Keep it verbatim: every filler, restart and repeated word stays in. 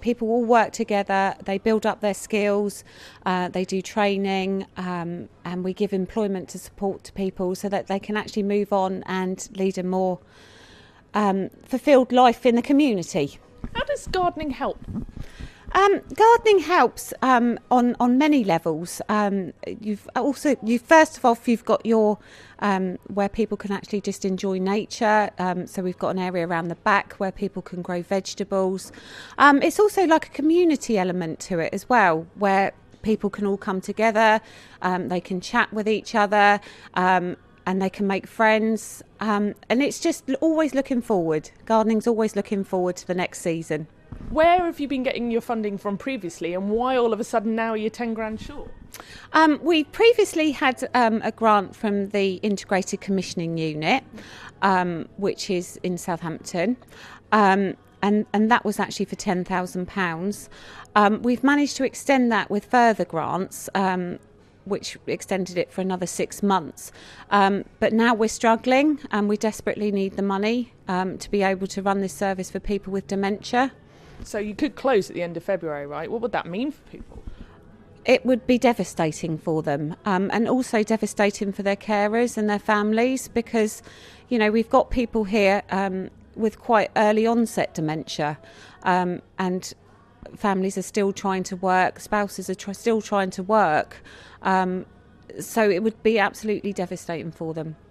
people all work together, they build up their skills, uh, they do training, um, and we give employment to support to people so that they can actually move on and lead a more um, fulfilled life in the community. How does gardening help? Um, gardening helps um, on on many levels. Um, you've also you first of all you've got your um, where people can actually just enjoy nature. Um, so we've got an area around the back where people can grow vegetables. Um, it's also like a community element to it as well, where people can all come together. Um, they can chat with each other. Um, and they can make friends. Um, and it's just always looking forward. Gardening's always looking forward to the next season. Where have you been getting your funding from previously, and why all of a sudden now you're ten grand short? Um, we previously had um, a grant from the Integrated Commissioning Unit, um, which is in Southampton, um, and, and that was actually for ten thousand pounds. Um, we've managed to extend that with further grants, um, which extended it for another six months. Um, but now we're struggling and we desperately need the money um, to be able to run this service for people with dementia. So you could close at the end of February, right? What would that mean for people? It would be devastating for them, um, and also devastating for their carers and their families, because, you know, we've got people here um, with quite early onset dementia, um, and families are still trying to work, spouses are tr- still trying to work, um, so it would be absolutely devastating for them.